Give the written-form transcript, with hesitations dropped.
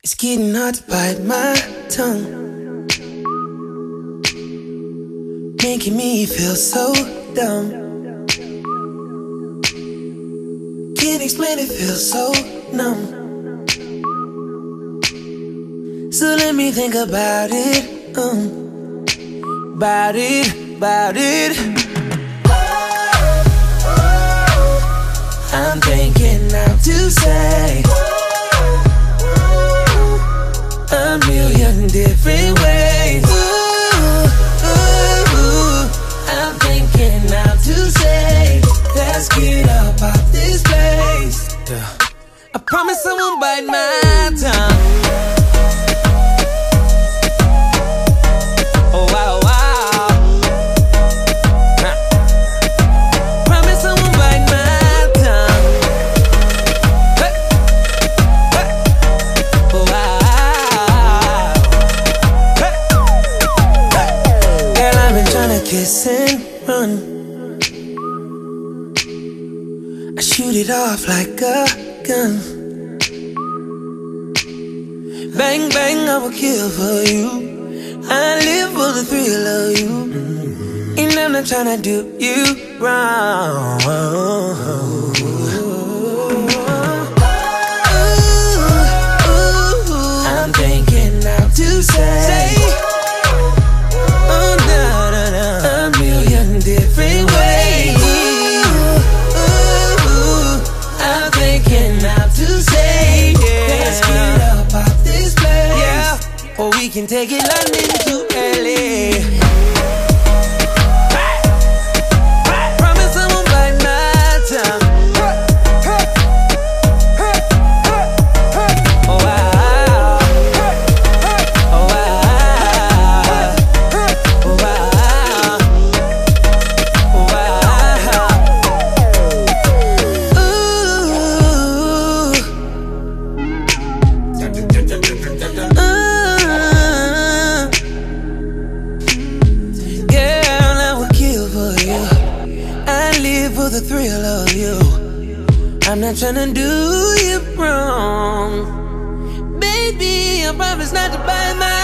It's getting hard to bite my tongue, making me feel so dumb. Can't explain it, feels so numb. So let me think about it, about it. I'm thinking out to say a million different ways. I'm thinking out to say, let's get up off this place. I promise I won't bite my tongue. Oh wow, wow. Promise I won't bite my tongue. Hey. Hey. Oh wow. Hey. Hey. Girl, I've been trying to kiss and run. I shoot it off like a gun. Bang, bang, I will kill for you. I live for the thrill of you. And I'm not trying to do you wrong. I'm thinking out to say a million different ways. I'm thinking out to say, let's get up off this place. Yeah. Or we can take it London to LA. Promise I won't bite my tongue. Oh wow. Oh wow. Oh wow. Oh for the thrill of you. I'm not tryna do you wrong, baby. I promise not to bite my